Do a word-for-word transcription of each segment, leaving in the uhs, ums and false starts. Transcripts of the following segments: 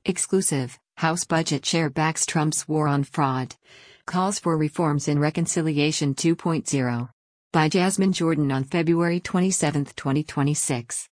Exclusive, House Budget Chair backs Trump's war on fraud. Calls for reforms in Reconciliation two point oh. By Jasmine Jordan on February twenty-seventh, twenty twenty-six.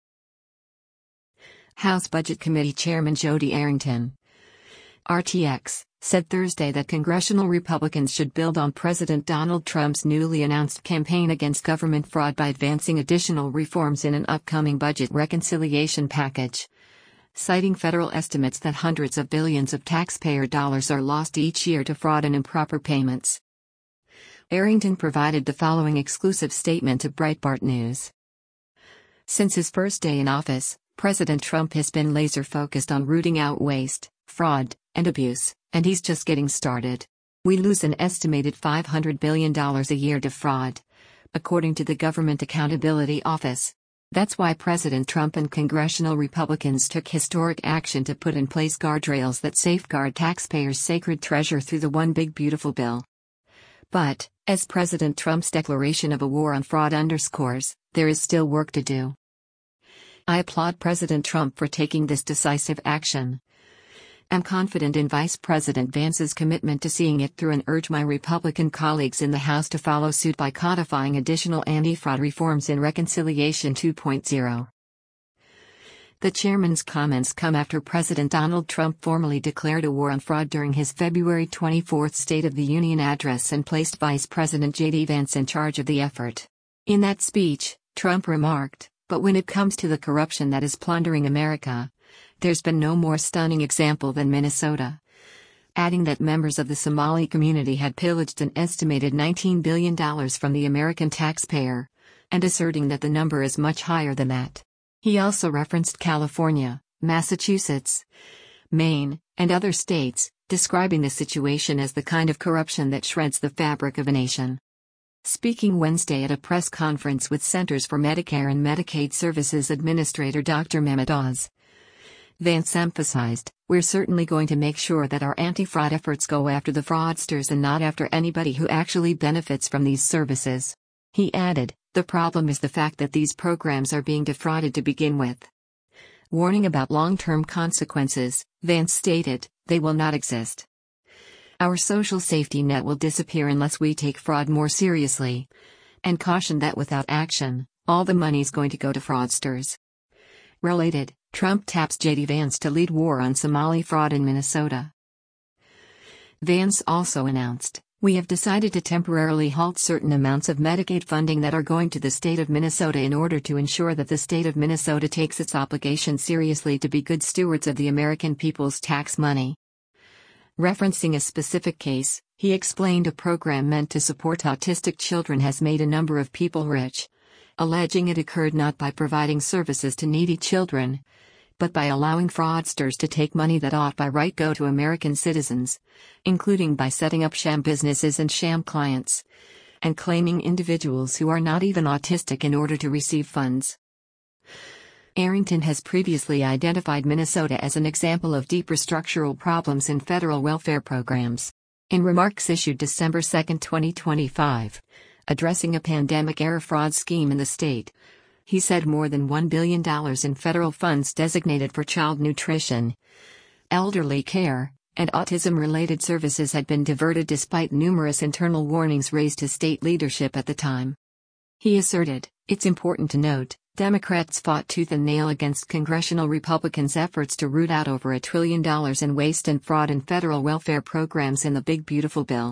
House Budget Committee Chairman Jody Arrington, R T X, said Thursday that congressional Republicans should build on President Donald Trump's newly announced campaign against government fraud by advancing additional reforms in an upcoming budget reconciliation package. Citing federal estimates that hundreds of billions of taxpayer dollars are lost each year to fraud and improper payments. Arrington provided the following exclusive statement to Breitbart News. Since his first day in office, President Trump has been laser-focused on rooting out waste, fraud, and abuse, and he's just getting started. We lose an estimated five hundred billion dollars a year to fraud, according to the Government Accountability Office. That's why President Trump and congressional Republicans took historic action to put in place guardrails that safeguard taxpayers' sacred treasure through the One Big Beautiful Bill. But, as President Trump's declaration of a war on fraud underscores, there is still work to do. I applaud President Trump for taking this decisive action. I'm confident in Vice President Vance's commitment to seeing it through and urge my Republican colleagues in the House to follow suit by codifying additional anti-fraud reforms in Reconciliation two point oh. The chairman's comments come after President Donald Trump formally declared a war on fraud during his February twenty-fourth State of the Union address and placed Vice President J D Vance in charge of the effort. In that speech, Trump remarked, "But when it comes to the corruption that is plundering America, there's been no more stunning example than Minnesota," adding that members of the Somali community had pillaged an estimated nineteen billion dollars from the American taxpayer, and asserting that the number is much higher than that. He also referenced California, Massachusetts, Maine, and other states, describing the situation as the kind of corruption that shreds the fabric of a nation. Speaking Wednesday at a press conference with Centers for Medicare and Medicaid Services Administrator Doctor Mehmet Oz, Vance emphasized, "We're certainly going to make sure that our anti-fraud efforts go after the fraudsters and not after anybody who actually benefits from these services." He added, "The problem is the fact that these programs are being defrauded to begin with." Warning about long-term consequences, Vance stated, "They will not exist. Our social safety net will disappear unless we take fraud more seriously," and cautioned that without action, all the money's going to go to fraudsters. Related, Trump taps J D Vance to lead war on Somali fraud in Minnesota. Vance also announced, "We have decided to temporarily halt certain amounts of Medicaid funding that are going to the state of Minnesota in order to ensure that the state of Minnesota takes its obligation seriously to be good stewards of the American people's tax money." Referencing a specific case, he explained a program meant to support autistic children has made a number of people rich, alleging it occurred not by providing services to needy children, but by allowing fraudsters to take money that ought by right go to American citizens, including by setting up sham businesses and sham clients, and claiming individuals who are not even autistic in order to receive funds. Arrington has previously identified Minnesota as an example of deeper structural problems in federal welfare programs. In remarks issued December second, twenty twenty-five, addressing a pandemic-era fraud scheme in the state, he said more than one billion dollars in federal funds designated for child nutrition, elderly care, and autism-related services had been diverted despite numerous internal warnings raised to state leadership at the time. He asserted, "It's important to note, Democrats fought tooth and nail against congressional Republicans' efforts to root out over a trillion dollars in waste and fraud in federal welfare programs in the Big Beautiful Bill."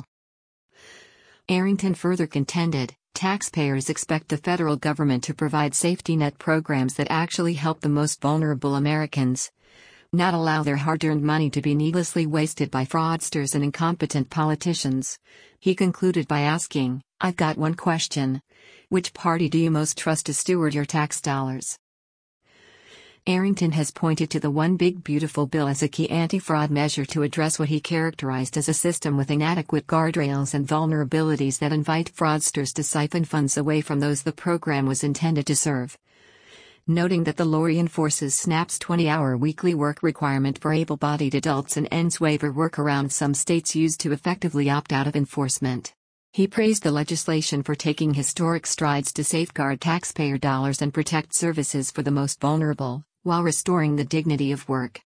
Arrington further contended, "Taxpayers expect the federal government to provide safety net programs that actually help the most vulnerable Americans, not allow their hard-earned money to be needlessly wasted by fraudsters and incompetent politicians." He concluded by asking, "I've got one question. Which party do you most trust to steward your tax dollars?" Arrington has pointed to the One Big Beautiful Bill as a key anti-fraud measure to address what he characterized as a system with inadequate guardrails and vulnerabilities that invite fraudsters to siphon funds away from those the program was intended to serve. Noting that the law reinforces SNAP's twenty-hour weekly work requirement for able-bodied adults and ends waiver workarounds some states use to effectively opt out of enforcement. He praised the legislation for taking historic strides to safeguard taxpayer dollars and protect services for the most vulnerable, while restoring the dignity of work.